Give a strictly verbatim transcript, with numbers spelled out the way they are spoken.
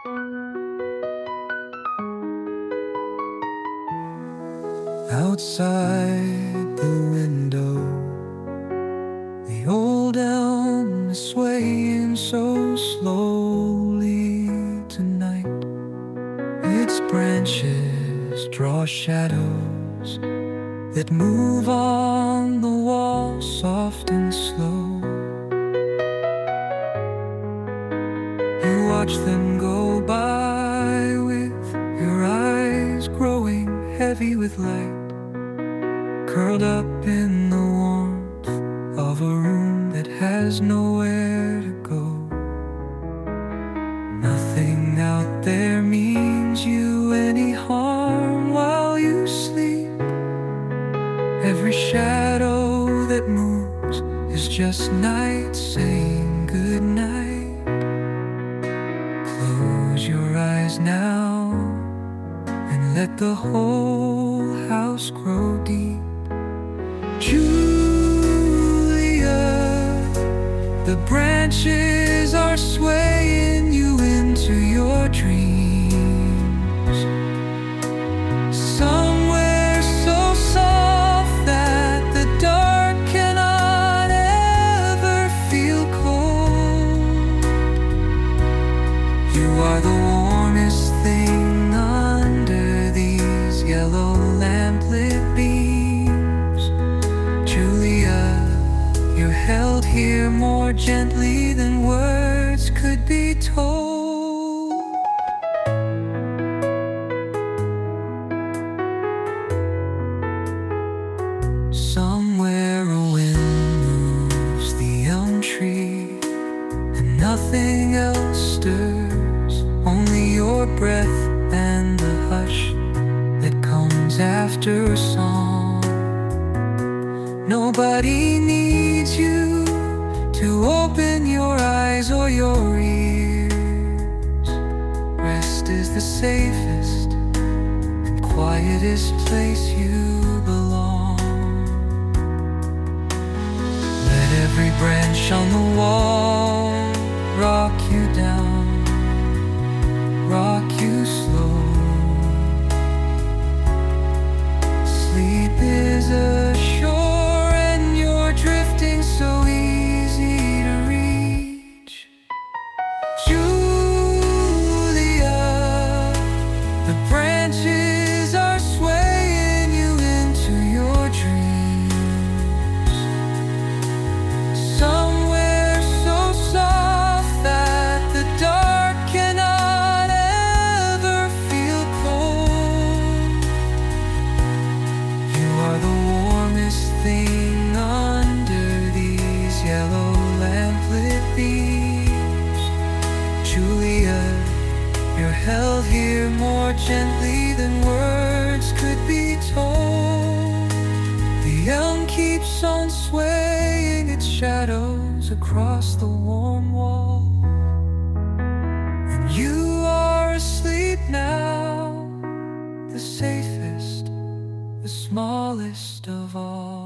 Outside the window, the old elm is swaying so slowly tonight. Its branches draw shadows that move on the wall, soft and slow. You watch them go by with your eyes growing heavy with light, curled up in the warmth of a room that has nowhere to go. Nothing out there means you any harm while you sleep. Every shadow that moves is just night saying good night. Close your eyes now and let the whole house grow deep. Julia, the branches are swaying you into your dreams. Somewhere so soft that the dark cannot ever feel cold. You are the warmest thing under these yellow lamplit beams. You're held here more gently than words could be told. Somewhere a wind moves the elm tree, and nothing else stirs, only your breath and the hush that comes after a song. Nobody needs you to open your eyes or your ears. Rest is the safest and quietest place you belong. Let every branch on the wall rock you down, rock you slow. Sleep is a shore drifting so easy to reach. Julia, the branches are swaying you into your dreams. Somewhere so soft that the dark cannot ever feel cold. You are the warmest thing yellow lamplit beams. Julia, you're held here more gently than words could be told. The elm keeps on swaying its shadows across the warm wall, and you are asleep now, the safest, the smallest of all.